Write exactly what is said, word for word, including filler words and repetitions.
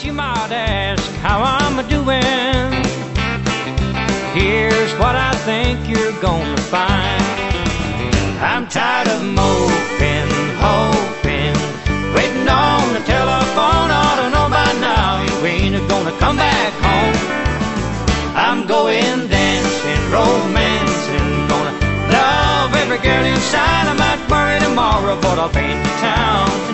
guess you might ask how I'm a-doing. Here's what I think you're gonna find. I'm tired of moping, hoping, waiting on the telephone. Ought to know by now you ain't gonna come back home. I'm going dancing, romancing, gonna love every girl inside. I might worry tomorrow, but I'll paint the town